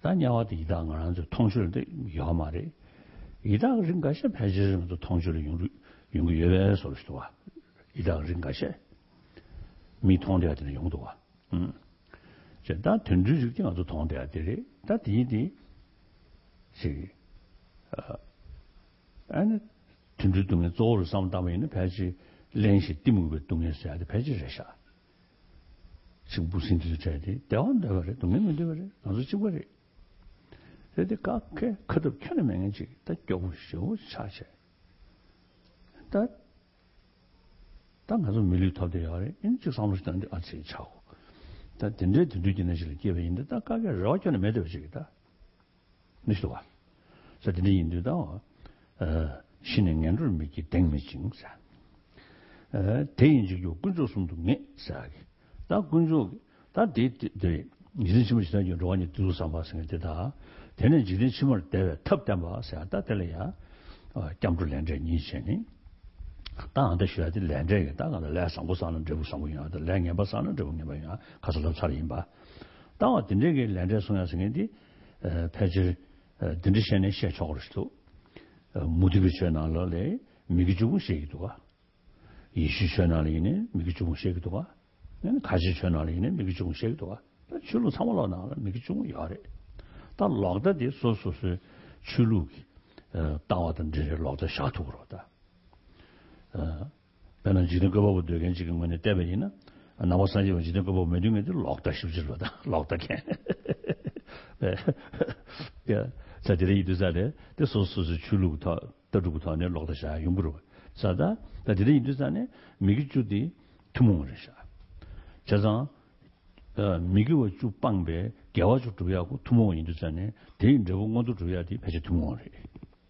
다냐와도 이당을 저 통술도 요 말이 이당 그런 것이 배지는 또 통술을 용구 예외 소리도 와 이당 그런 것이 미통돼야 되는 용도와 다 전주직이 아주 통돼야 되리 다 디디 시 아니 전주동에 조를 상담에는 배지联系 띠무고 동에서야 돼 배지를 샤 지금 무슨 짓을 해야 돼 대원다 그래 동네면 돼 그래 나도 지금 그래 그래도 각게 그도 켜는 명이지 다 교부쇼 사실 다 가서 밀리터 돼야 해 인지 상무시던데 아치 차고 다 된대 두지는 실 기회 있는데 다 가게 로전에 매도지다 니도 와 저들이 인도다 신행년을 믿기 땡미징사 대인지교 군조순동에 사기 다 군조 다 데데 이진심을 지나요 로안이 두루상 봤을 때다 되는 지진심을 대회 탑담 봐서 다 될래야 잠줄 렌제 니신이 다한테 쉬어야 될 렌제가 다가는 라상고 사는 저부 상고야 다 렌게 봐 사는 저부 봐 가서 더 차림 봐 다와 된제게 렌제 송야성인데 패질 된지신의 시작으로 수도 무디비 셔나래 미기 주고 시기도가 이시 셔나리네 미기 주고 시기도가 가지 셔나리네 미기 주고 시기도가 줄로 삼월로 나라 미기 주고 야래 다 락다디 소소스 출루기 다와던 저 락다 샤투로다 배는 지는 거 보고 되게 지금 뭐네 때문이나 나머지 지는 거 보면 매중에도 락다 십질로다 락다게 야 자들이 이두자래 또 소소스 출루부터 더루부터네 락다샤 용부로 자다 자들이 이두자네 미기주디 투몽을 샤 자자 미기와 주빵배 개와주 주야고 투몽이 이두자네 대인 저공도 줘야지 배제 투몽을 해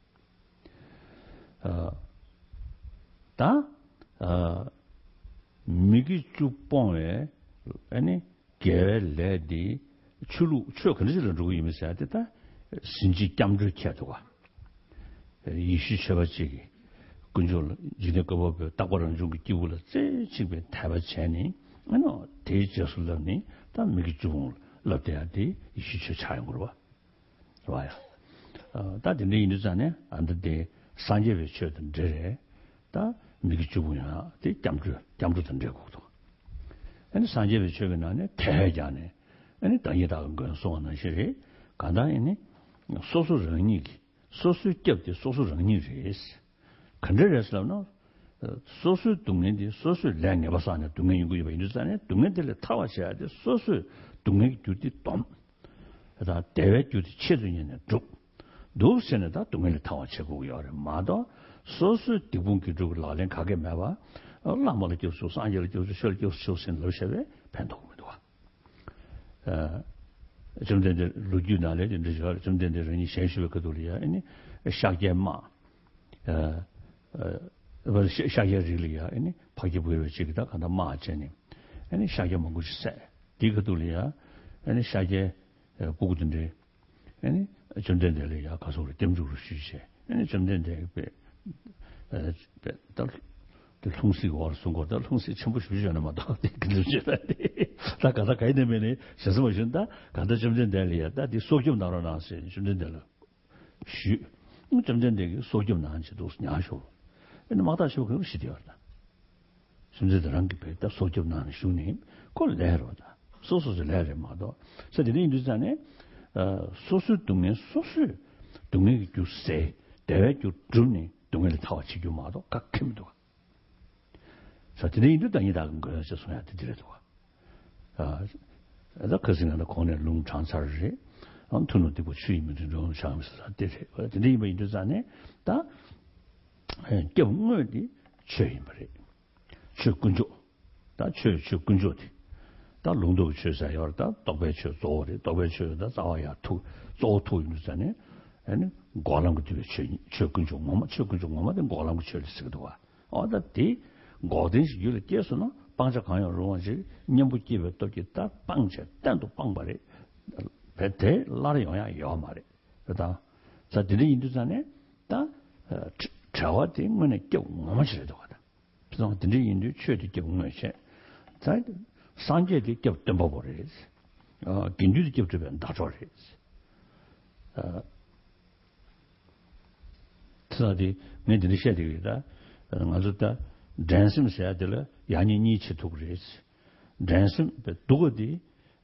미기주빵에 아니 개레디 출루 그러지를 주고 이면서 됐다 신지 짬들 켜도가 이시셔가지기 근절 지네 거 봐 딱거는 좀 끼고라 제 집에 타바체니 아노 대저슬러니 다 미기주봉 럽대야디 이시셔 차용으로 봐 좋아요 다들 인도잖아요 안데 산제베 쳐든 데래 다 미기주봉이야 대 짬들 던데고도 아니 산제베 쳐는 안에 대자네 아니 당이다는 건 소원은 실이 간단히니 소수정이 소수격의 소수정이지 근데래서는 소수 동네디 소수 랭에 봐서 안에 동네 이거 있잖아요 동네들 타와셔야 돼 소수 동네 주디 덤 다 대외 주디 체중이네 쭉 노선에다 동네를 타와쳐고요 마다 소수 디분기 쪽을 나는 가게 매봐 라마를 교수 산지를 교수 설교 소신 러셔베 팬도고도 좀 전에 루규나래 이제 좀 전에人现实个道理啊你下届嘛不是下届日里啊你跑去不会这个的看到嘛真的你下届么过去晒这个道理啊你下届不过真的你좀 전에了呀告诉我点住虚些你좀 전에到통수가 와서 거다 통수 전부 쉬잖아 다 그러지라 다 가다 가야 되면은 셔서 보신다 가다 좀 전에야 다디 소좀 나눠놨어 좀 전에라 쉬 좀 전에 소좀 나한지도 냐쇼 근데 마다쇼 그거 시디었다 순제들한 게 배다 소좀 나는 쉬니 그걸 내려다 소소를 내려 마도 저들이 인도잖아요 소수 동네 주세 대외 주 주니 동네를 타와 지교 마도 각힘도 저들이 인도 다니다는 거에서 소야 드리려고 그 생각은 권에 롱창사를 안토노 되고 취임을 좀 상면서 되세 근데 이번 인도산에 다 경물이 취임을 취군조 다 취군조디 다 롱도 취사요 다 도배취 조리 도배취다 자와야 투 조투 인도산에 아니 고랑고 뒤에 취군조 뭐뭐 된 고랑고 취를 쓰기도 와 어다디 고든시 유를 깨서는 방자 강요 로원지 년부기에 또기다 방자 단도 방발에 배대 라리오야 요 말에 그다 자들이 인도산에 다 저와 때문에 경험하시려도 하다 그래서 들이 인도 최대 경험하셔 자 산제디 겹던 법을 긴주디 겹주변 다 좋아해 tsaadi ngay dili shaa digida nga zuta dransim shaa dila yaani nyi chi tuk reis dransim duga di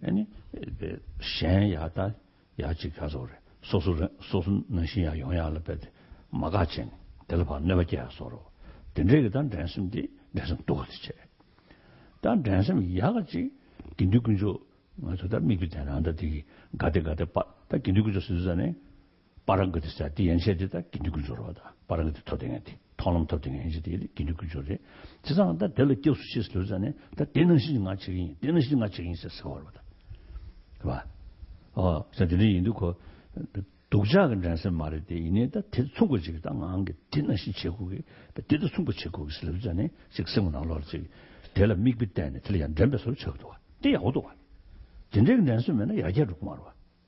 shen yaa da yaa chi kazo re sosu nanshin yaa yong yaa la pe maga chen dila pa neba kyaa soro dindrega dan dransim di dransim duga di che dan dransim yaa ga chi gindu kunjo nga zuta migyu dhananda digi gade pa da gindu kunjo suzane 바랑거든요. 디엔세드다 긴주구조로다. 바랑거드 토딩한테 통놈 토딩한테 긴주구조래. 지상한다 델레 교수시스로잖아요. 다 되는시는 같이 있어서 그러다. 봐. 저들이 인도고 독자가 전선 말할 때 이내다 대송고지가 당한 게 되는시 제국이 대도 송고 제국이 있으잖아요. 식성은 나올지. 델레 미비때네 틀리안 점배서 적도. 대야고도. 진정 전선면은 야제로 말와.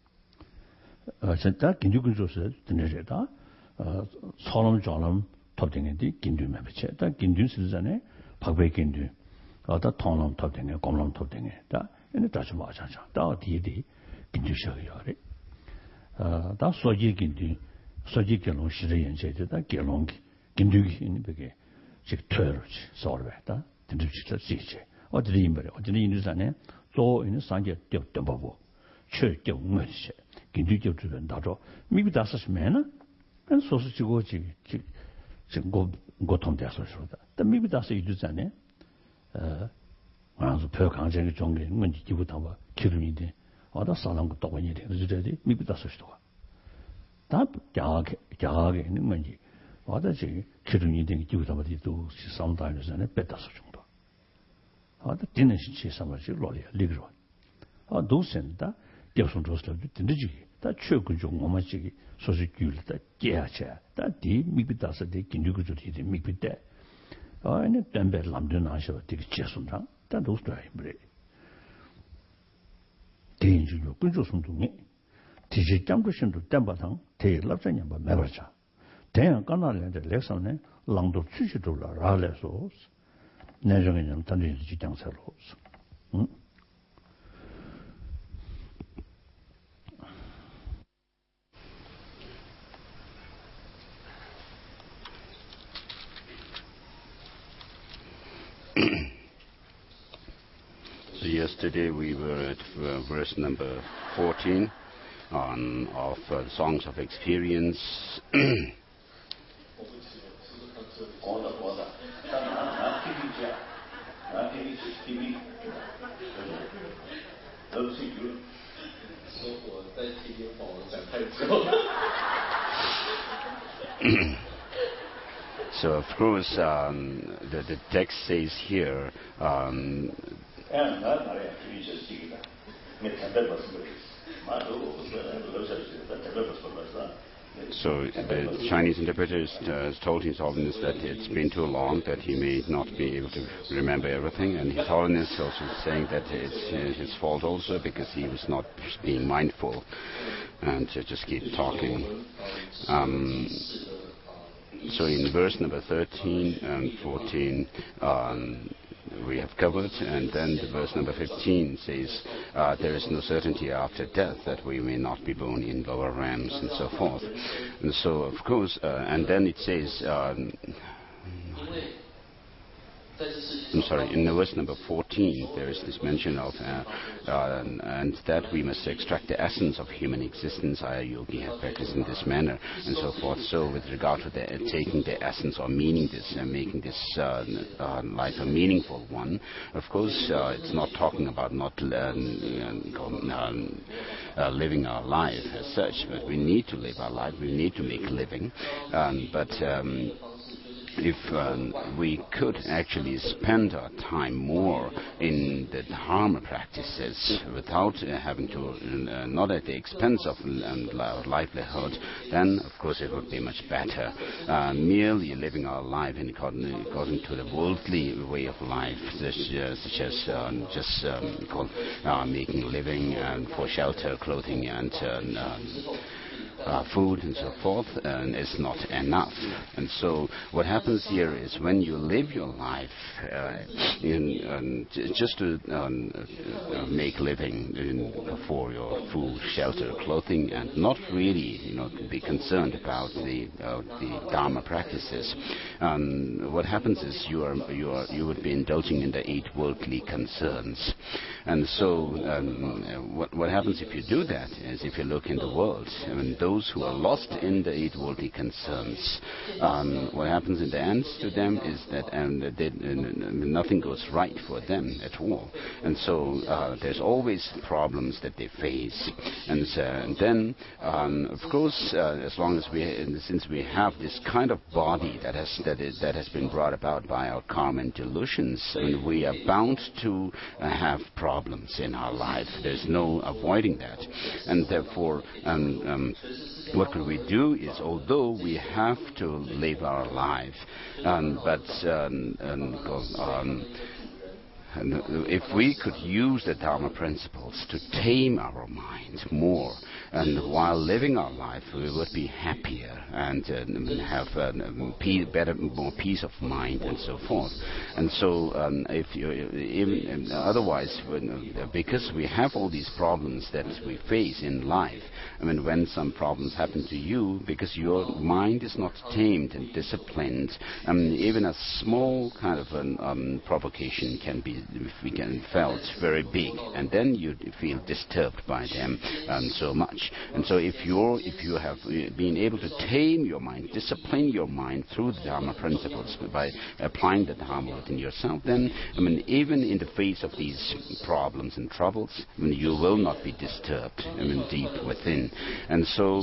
진짜 긴주군조서 드네제다 소름 조름 톱딩인데 긴주면 비체 다 긴주스잖아요 박배 긴주 어다 통놈 톱딩에 공놈 톱딩에 다 얘네 다시 맞아죠 다 뒤에 긴주셔요래 다 소지 긴주 소지 결론 시대 연세다 결론 긴주기 있는 베게 즉 퇴로지 소르베다 든지다 지지 어디리 임버려 어디리 인도잖아요 또 있는 상계 띄었던 법고 최대 응원시 긴주교 주변 나도 미비다스면은 한 소수지고 지금 고통돼서 그러다. 또 미비다스 이주잖아요. 완전 표 강제의 종류 문제 기부터 봐. 기름인데 어디 사람 것도 원이 돼. 그래도 미비다스도 가. 다 자게 있는 문제. 어디 기름인데 기부터 봐도 상담하잖아요. 배다스 정도. 어디 되는 시치 삼아지 로리아 리그로. 도센다 대선 조사도 된지기. 다 최근적 뭐마지기 소식규를 다 깨야자 다디 미비다서 데 긴주구조디 미비대 아니 덤베 람드나셔 되게 제순다 다 도스트라이 브레 대인주요 근조순동에 디제 장고신도 담바상 대랍자냐 봐 매버자 대한 까나는데 렉선에 랑도 취시도라 라레소 내정에는 단지 지장사로 응 So yesterday we were at verse number 14 of Songs of Experience. So of course the text says here so the Chinese interpreter has told His Holiness that it's been too long, that he may not be able to remember everything, and His Holiness also saying that it's his fault also because he was not being mindful and just keep talking. So in verse number 13 and 14 we have covered, and then the verse number 15 says there is no certainty after death, that we may not be born in lower realms and so forth. And so of course and then it says I'm sorry, in verse number 14 there is this mention of and that we must extract the essence of human existence. Our yogi have practiced in this manner and so forth. So with regard to taking the essence or meaning this and making this life a meaningful one, of course it's not talking about not living our life as such, but we need to live our life, we need to make a living, but if we could actually spend our time more in the dharma practices without having to, not at the expense of our livelihood, then of course it would be much better. Merely living our life according to the worldly way of life, such as making a living and for shelter, clothing, and food and so forth is not enough. And so what happens here is when you live your life just to make living for your food, shelter, clothing, and not really, be concerned about the Dharma practices, what happens is you would be indulging in the 8 worldly concerns. And so what happens if you do that is, if you look in the world, those who are lost in the 8 worldly concerns, what happens in the end to them is that nothing goes right for them at all. And so there's always problems that they face. And then, of course, as long as since we have this kind of body that has been brought about by our karma and delusions, we are bound to have problems in our life. There's no avoiding that. And therefore, what could we do is, although we have to live our life, but if we could use the Dharma principles to tame our mind more, and while living our life, we would be happier and have more peace of mind and so forth. And so, otherwise, because we have all these problems that we face in life, when some problems happen to you, because your mind is not tamed and disciplined, even a small kind of provocation can be felt very big, and then you feel disturbed by them so much. And so if you have been able to tame your mind, discipline your mind through the Dharma principles by applying the Dharma within yourself, then even in the face of these problems and troubles, you will not be disturbed deep within. And so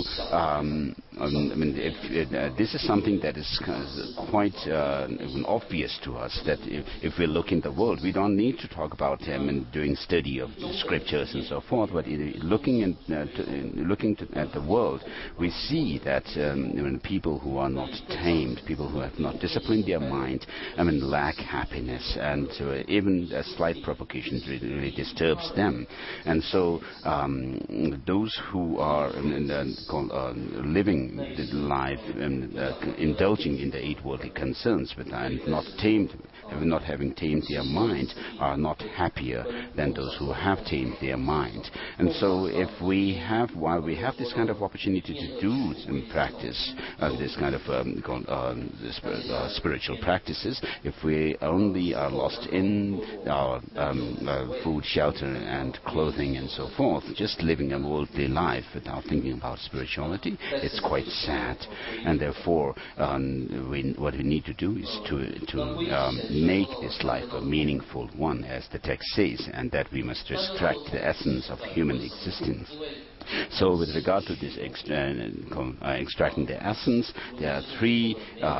this is something that is quite obvious to us, that if we look in the world, we don't need to talk about him and doing study of the scriptures and so forth, but looking at the world, we see that people who are not tamed, people who have not disciplined their mind, lack happiness, and even a slight provocation really disturbs them. And so those who are living the life indulging in the 8 worldly concerns, but not having tamed their mind, are not happier than those who have tamed their mind. And so while we have this kind of opportunity to do and practice this kind of spiritual practices, if we only are lost in our food, shelter, and clothing and so forth, just living a worldly life without thinking about spirituality, it's quite sad. And therefore, what we need to do is to make this life a meaningful one, as the text says, and that we must extract the essence of human existence. So with regard to this extracting the essence, there are three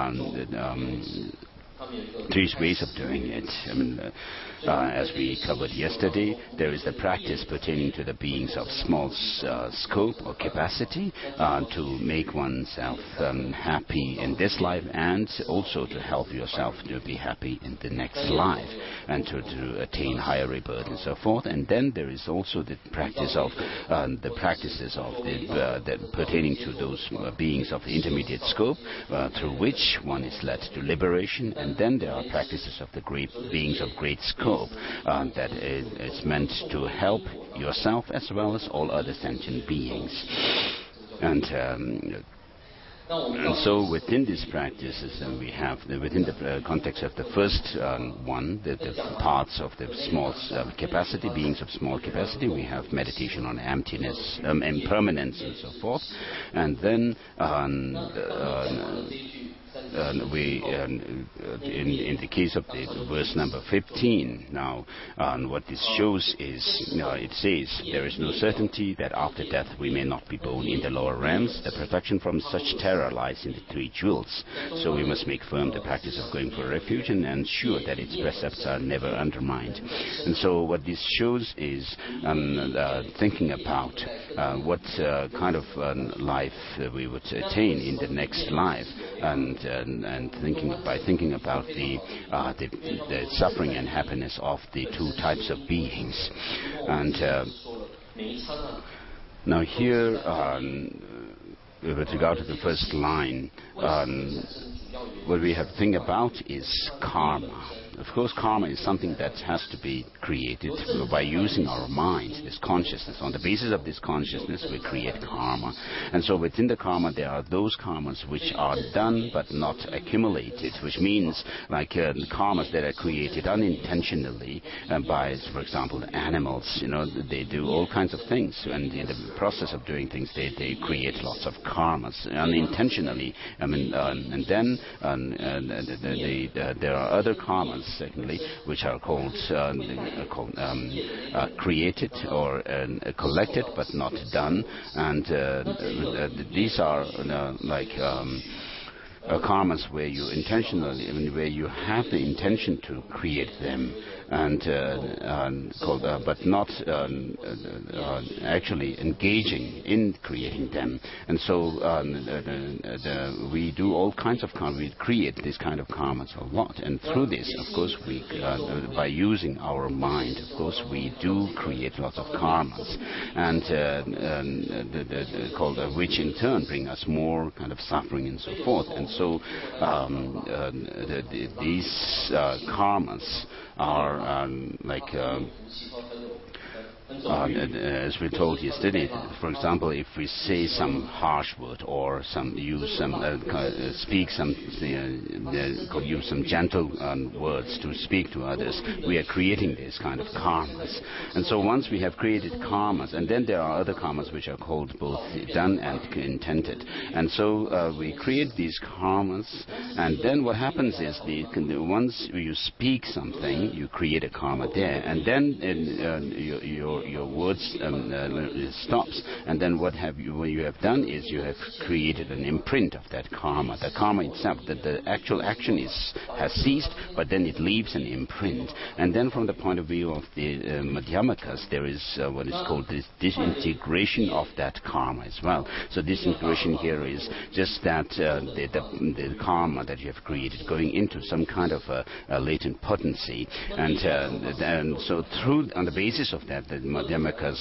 ways of doing it. As we covered yesterday, there is the practice pertaining to the beings of small scope or capacity to make oneself happy in this life, and also to help yourself to be happy in the next life, and to attain higher rebirth and so forth. And then there is also the practice of the practices of the pertaining to those beings of intermediate scope, through which one is led to liberation. And then there are practices of the great beings of great scope, that is meant to help yourself as well as all other sentient beings. And so within these practices, we have, within the context of the first one, the parts of the small capacity, beings of small capacity, we have meditation on emptiness, impermanence and so forth. And then in the case of the verse number 15, now what this shows is, it says, there is no certainty that after death we may not be born in the lower realms. The protection from such terror lies in the 3 jewels. So we must make firm the practice of going for refuge and ensure that its precepts are never undermined. And so what this shows is thinking about what kind of life we would attain in the next life, and thinking about the suffering and happiness of the 2 types of beings. And now here with regard to the first line, what we have to think about is karma. Of course, karma is something that has to be created by using our mind, this consciousness. On the basis of this consciousness, we create karma. And so within the karma, there are those karmas which are done but not accumulated, which means like karmas that are created unintentionally by, for example, the animals. You know, they do all kinds of things, and in the process of doing things, they create lots of karmas unintentionally. I mean, and then there are other karmas, secondly, which are called created or collected but not done, and these are like karmas where you intentionally, I mean, where you have the intention to create them, but not actually engaging in creating them. And so we do all kinds of karma. We create this kind of karmas a lot, and through this, of course, we by using our mind, of course, we do create lots of karmas, and which in turn bring us more kind of suffering and so forth. And so these karmas are like as we told yesterday, for example, if we say some harsh word or use some gentle words to speak to others, we are creating this kind of karmas. And so once we have created karmas, and then there are other karmas which are called both done and intended. And so we create these karmas, and then what happens is once you speak something, you create a karma there, and then your words stops, and then what you have done is you have created an imprint of that karma. The karma itself, that the actual action has ceased, but then it leaves an imprint. And then from the point of view of the Madhyamakas, there is what is called this disintegration of that karma as well. So disintegration here is just that the karma that you have created going into some kind of a latent potency, and so on the basis of that, the Madhyamakas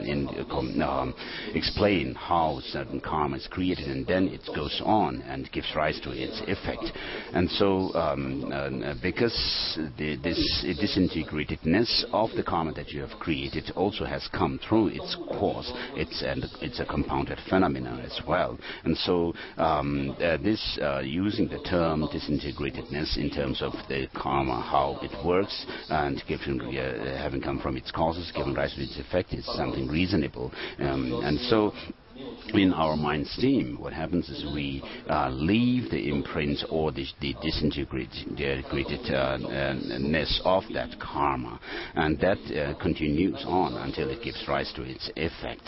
explain how certain karma is created, and then it goes on and gives rise to its effect. And so because this disintegratedness of the karma that you have created also has come through its cause, it's a compounded phenomenon as well. And so this using the term disintegratedness in terms of the karma, how it works, and having come from its causes, given rise to its effect, is something reasonable. And so in our mind stream, what happens is we leave the imprint or the disintegratedness of that karma, and that continues on until it gives rise to its effect.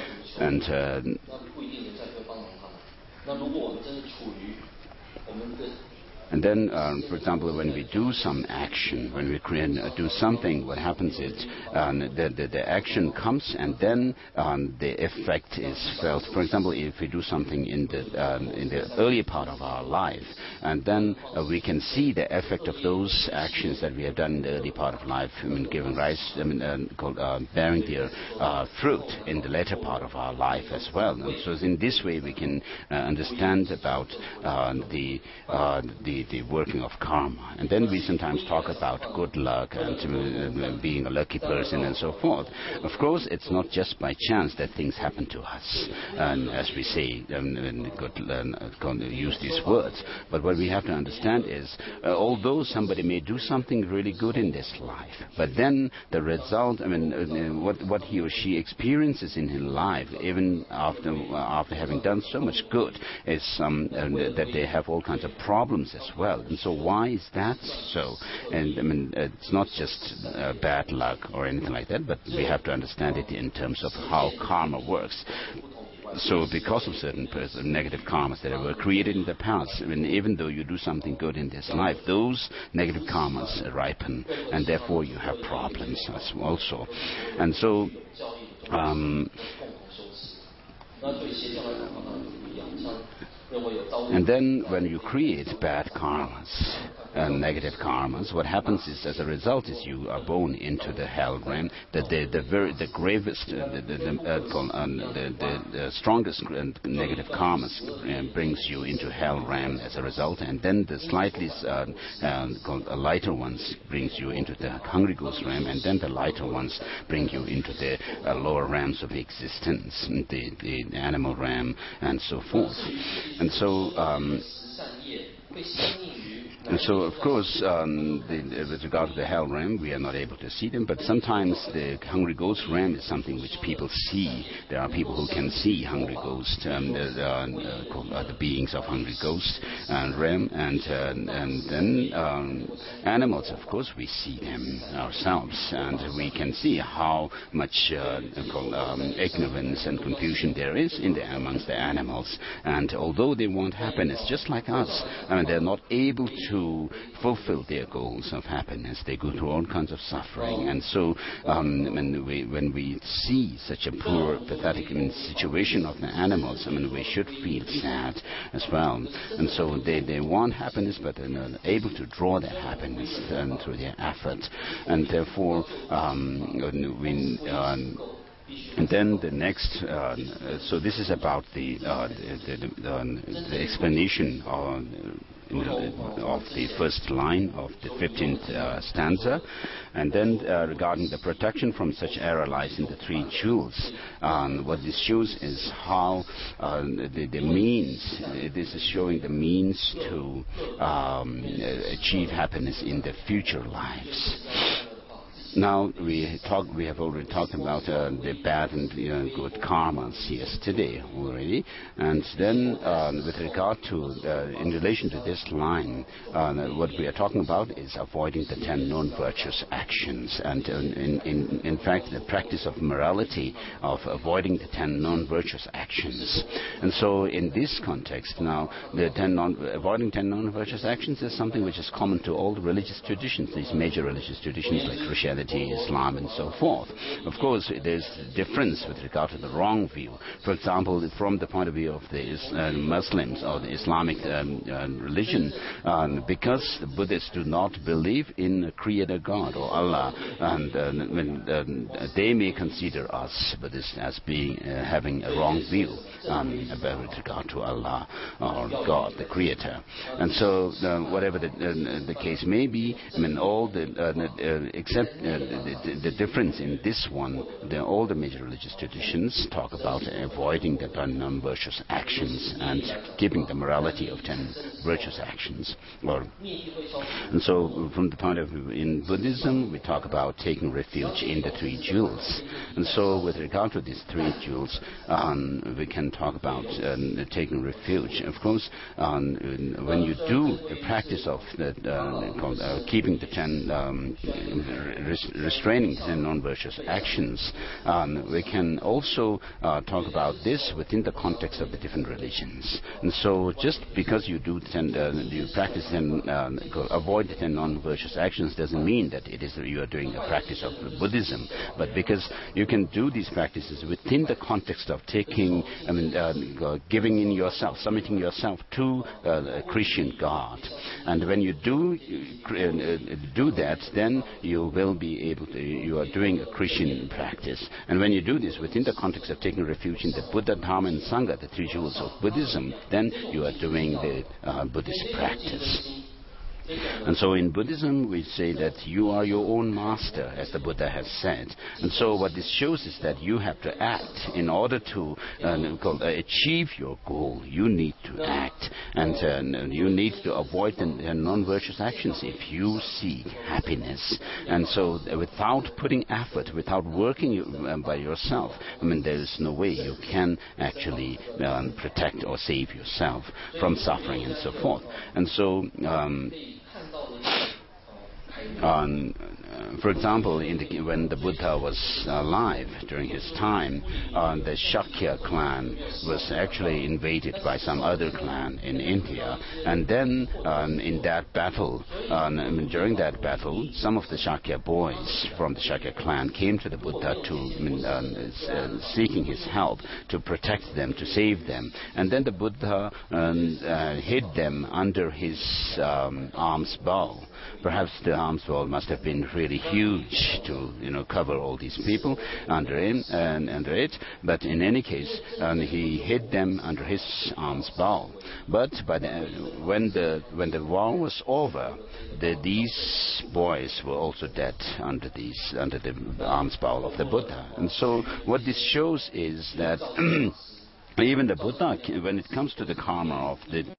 And then, for example, when we do some action, when we do something, what happens is the action comes, and then the effect is felt. For example, if we do something in the early part of our life, and then we can see the effect of those actions that we have done in the early part of life, giving rise, bearing their fruit in the later part of our life as well. And so in this way, we can understand about the working of karma. And then we sometimes talk about good luck and being a lucky person and so forth. Of course, it's not just by chance that things happen to us, and as we say, use these words. But what we have to understand is, although somebody may do something really good in this life, but then the result, what he or she experiences in his life, even after having done so much good, is that they have all kinds of problems as well. And so why is that so? And it's not just bad luck or anything like that, but we have to understand it in terms of how karma works. So because of certain negative karmas that were created in the past, even though you do something good in this life, those negative karmas ripen, and therefore you have problems also. And so And then when you create bad karmas and negative karmas, what happens is, as a result, is you are born into the hell realm. The gravest, the strongest negative karmas brings you into hell realm as a result, and then the slightly lighter ones brings you into the hungry ghost realm, and then the lighter ones bring you into the lower realms of existence, the animal realm, and so forth. And so, of course, with regard to the hell realm, we are not able to see them, but sometimes the hungry ghost realm is something which people see. There are people who can see hungry ghosts, the beings of hungry ghost realm, and then animals, of course, we see them ourselves, and we can see how much ignorance and confusion there is amongst the animals. And although they want happiness just like us, they're not able to fulfill their goals of happiness. They go through all kinds of suffering, and so when we see such a poor, pathetic situation of the animals, we should feel sad as well. And so they want happiness, but they're not able to draw that happiness through their effort, and therefore and then the next, so this is about the explanation of the first line of the 15th stanza, and then regarding the protection from such error lies in the three jewels. What this shows is how the means. This is showing the means to achieve happiness in the future lives. Now we have already talked about the bad and good karmas yesterday already, and then with regard to in relation to this line, what we are talking about is avoiding the 10 non-virtuous actions, and in fact the practice of morality of avoiding the 10 non-virtuous actions. And so in this context now, avoiding 10 non-virtuous actions is something which is common to all the religious traditions, these major religious traditions like Christianity, Islam, and so forth. Of course, there's difference with regard to the wrong view. For example, from the point of view of the Muslims or the Islamic religion, because the Buddhists do not believe in a creator God or Allah, and they may consider us Buddhists as being having a wrong view with regard to Allah or God, the creator. And so, whatever the case may be, all except the difference in this one, all the major religious traditions talk about avoiding the 10 non-virtuous actions and keeping the morality of 10 virtuous actions. And so, from the point of view in Buddhism, we talk about taking refuge in the three jewels. And so, with regard to these three jewels, we can talk about taking refuge. Of course, when you do the practice of keeping the 10 restraining the non-virtuous actions, we can also talk about this within the context of the different religions. And so, just because you do you practice and avoid the 10 non-virtuous actions doesn't mean that you are doing a practice of Buddhism, but because you can do these practices within the context of taking, giving in yourself, submitting yourself to a Christian God. And when you do that, then you will be able to. You are doing a Christian practice. And when you do this within the context of taking refuge in the Buddha, Dharma, and Sangha, the three jewels of Buddhism, then you are doing the Buddhist practice. And so in Buddhism, we say that you are your own master, as the Buddha has said. And so what this shows is that you have to act in order to achieve your goal. You need to act, and you need to avoid the non-virtuous actions if you seek happiness. And so without putting effort, without working by yourself, there is no way you can actually protect or save yourself from suffering and so forth. And so for example, when the Buddha was alive during his time, the Shakya clan was actually invaded by some other clan in India, and then in that battle, during that battle, some of the Shakya boys from the Shakya clan came to the Buddha to seeking his help to protect them, to save them, and then the Buddha hid them under his alms bowl. Perhaps the alms bowl must have been really huge to cover all these people under it, but in any case he hid them under his alms bowl. But when the war was over, these boys were also dead under the alms bowl of the Buddha. And so what this shows is that even the Buddha, when it comes to the karma of the